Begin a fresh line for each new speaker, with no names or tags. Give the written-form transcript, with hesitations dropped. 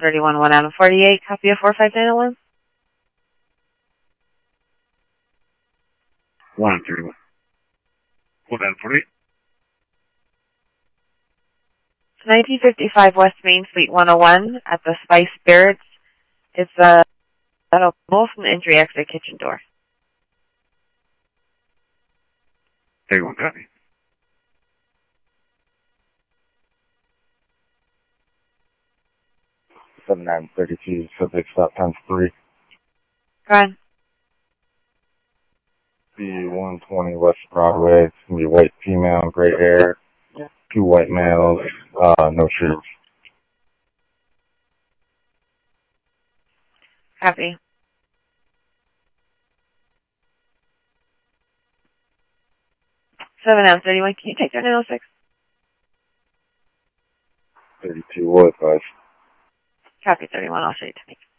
31, 1 out of 48. Copy of 4591.
1 out of 31. 1 out of 48.
1955 West Main, Suite 101 at the Spice Spirits. It's a move from the entry exit kitchen door.
31 copy.
7932, subject stop times 3.
Go ahead.
B120 West Broadway. It's going to be white female, gray hair, 2 white males, no shoes.
Copy. Seven out 31. Can you take that 906?
32 Wood, guys.
Copy 31. I'll show you technique.